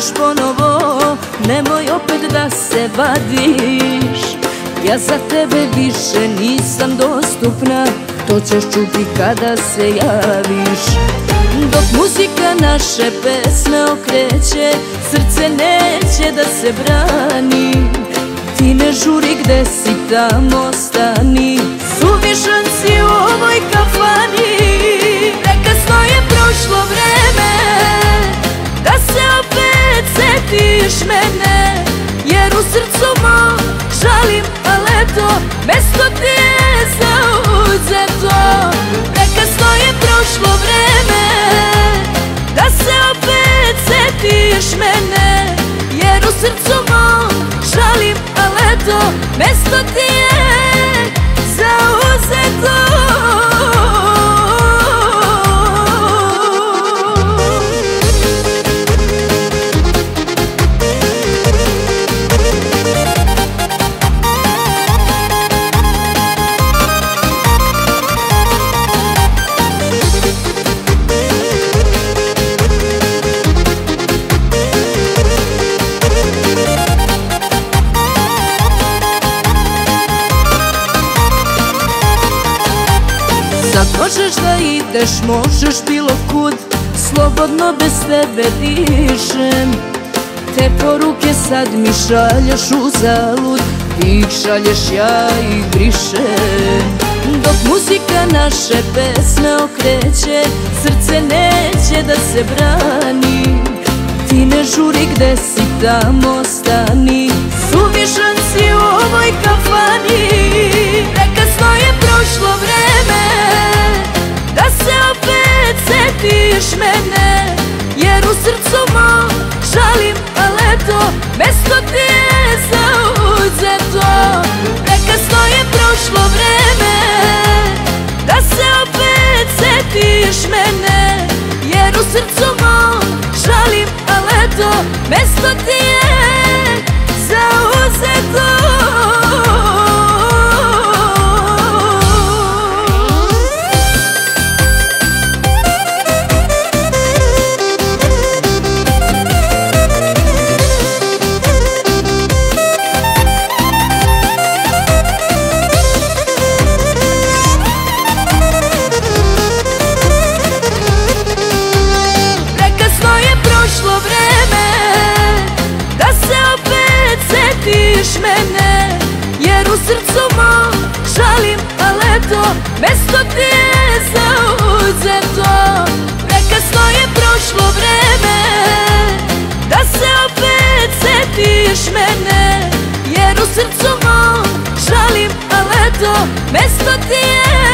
vratiš ponovo, nemoj opet da se vadiš. Ja za tebe više nisam dostupna, to ćeš čuti kada se javiš. Dok muzika naše pesme okreće, srce neće da se brani. Ti ne žuri gde si, tamo stani, suvišan si u ovoj kafani. Prekasno je prošlo vreme da se opet setiš mene, jer u srcu mom žalim, ali eto, mesto ti je zauzeto. Prekasno je prošlo vreme da se opet setiš mene, jer u srcu mom žalim, ali eto, mesto ti je zauzeto. Sad možeš da ideš, možeš bilo kud, slobodno bez tebe dišem. Te poruke sad mi šalješ uzalud, ti ih šalješ, ja ih brišem. Dok muzika naše pesme okreće, srce neće da se brani. Ti ne žuri gde si, tamo stani, suvišan si u ovoj kafani. Prekasno je prošlo vreme da se opet setiš mene, jer u srcu mom žalim, ali eto, mesto ti je zauzeto. Prekasno je prošlo vreme da se opet setiš mene, jer u srcu mom žalim, ali eto, mesto ti je zauzeto. Setiš mene, jer u srcu mom žalim, ali eto, mesto ti je zauzeto. Prekasno je prošlo vreme da se opet setiš mene, jer u srcu mom žalim, ali eto, mesto ti je